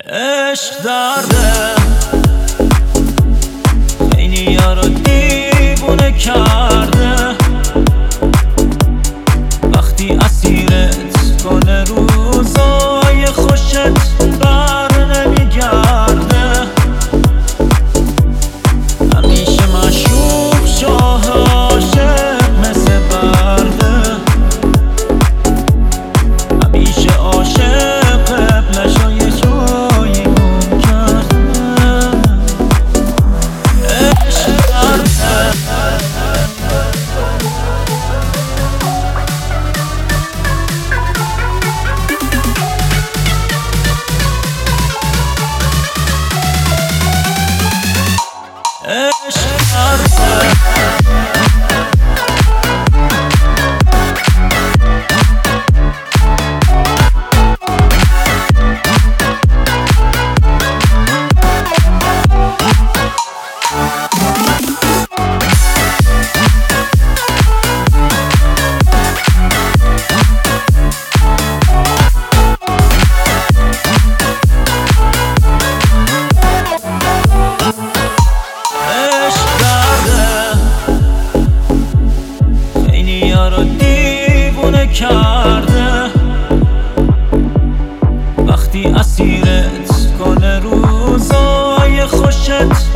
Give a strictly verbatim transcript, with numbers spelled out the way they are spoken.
عشق درده خیلی یارو دیوونه کرده، وقتی اسیرت کنه روزای خوشت بر نمیگرده. همیشه مشروب شاه عاشق مثل برده، همیشه عاشق قبلشای جایی گم کرده. عشق درده عشق درده دیوونه کرده، وقتی اسیرت کنه روزای خوشت